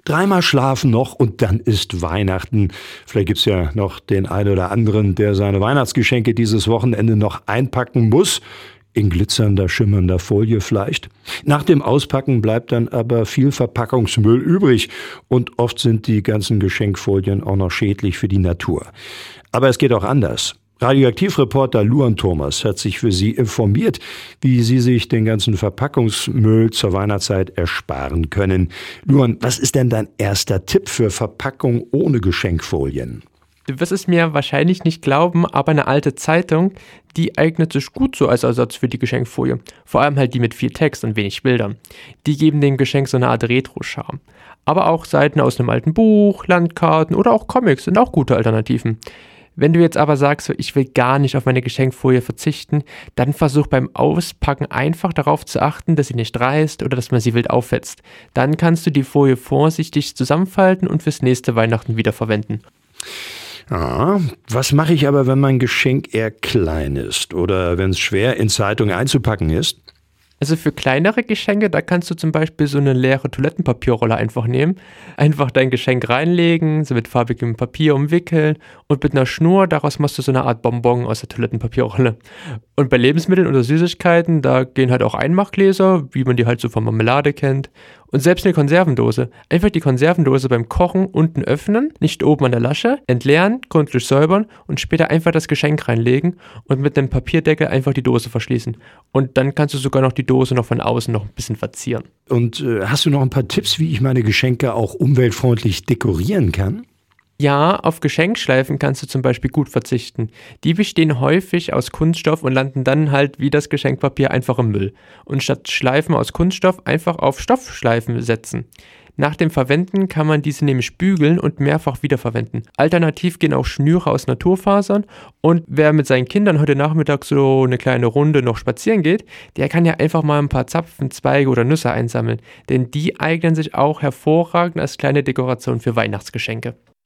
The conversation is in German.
Dreimal schlafen noch und dann ist Weihnachten. Vielleicht gibt's ja noch den einen oder anderen, der seine Weihnachtsgeschenke dieses Wochenende noch einpacken muss. In glitzernder, schimmernder Folie vielleicht. Nach dem Auspacken bleibt dann aber viel Verpackungsmüll übrig. Und oft sind die ganzen Geschenkfolien auch noch schädlich für die Natur. Aber es geht auch anders. Radioaktivreporter Luan Thomas hat sich für Sie informiert, wie Sie sich den ganzen Verpackungsmüll zur Weihnachtszeit ersparen können. Luan, was ist denn dein erster Tipp für Verpackung ohne Geschenkfolien? Du wirst es mir wahrscheinlich nicht glauben, aber eine alte Zeitung, die eignet sich gut so als Ersatz für die Geschenkfolie. Vor allem halt die mit viel Text und wenig Bildern. Die geben dem Geschenk so eine Art Retro-Charme. Aber auch Seiten aus einem alten Buch, Landkarten oder auch Comics sind auch gute Alternativen. Wenn du jetzt aber sagst, so, ich will gar nicht auf meine Geschenkfolie verzichten, dann versuch beim Auspacken einfach darauf zu achten, dass sie nicht reißt oder dass man sie wild auffetzt. Dann kannst du die Folie vorsichtig zusammenfalten und fürs nächste Weihnachten wiederverwenden. Ah, was mache ich aber, wenn mein Geschenk eher klein ist oder wenn es schwer in Zeitungen einzupacken ist? Also für kleinere Geschenke, da kannst du zum Beispiel so eine leere Toilettenpapierrolle einfach nehmen, einfach dein Geschenk reinlegen, so mit farbigem Papier umwickeln und mit einer Schnur, daraus machst du so eine Art Bonbon aus der Toilettenpapierrolle. Und bei Lebensmitteln oder Süßigkeiten, da gehen halt auch Einmachgläser, wie man die halt so von Marmelade kennt. Und selbst eine Konservendose. Einfach die Konservendose beim Kochen unten öffnen, nicht oben an der Lasche, entleeren, gründlich säubern und später einfach das Geschenk reinlegen und mit einem Papierdeckel einfach die Dose verschließen. Und dann kannst du sogar noch die Dose noch von außen noch ein bisschen verzieren. Und hast du noch ein paar Tipps, wie ich meine Geschenke auch umweltfreundlich dekorieren kann? Ja, auf Geschenkschleifen kannst du zum Beispiel gut verzichten. Die bestehen häufig aus Kunststoff und landen dann halt wie das Geschenkpapier einfach im Müll. Und statt Schleifen aus Kunststoff einfach auf Stoffschleifen setzen. Nach dem Verwenden kann man diese nämlich bügeln und mehrfach wiederverwenden. Alternativ gehen auch Schnüre aus Naturfasern und wer mit seinen Kindern heute Nachmittag so eine kleine Runde noch spazieren geht, der kann ja einfach mal ein paar Zapfen, Zweige oder Nüsse einsammeln, denn die eignen sich auch hervorragend als kleine Dekoration für Weihnachtsgeschenke.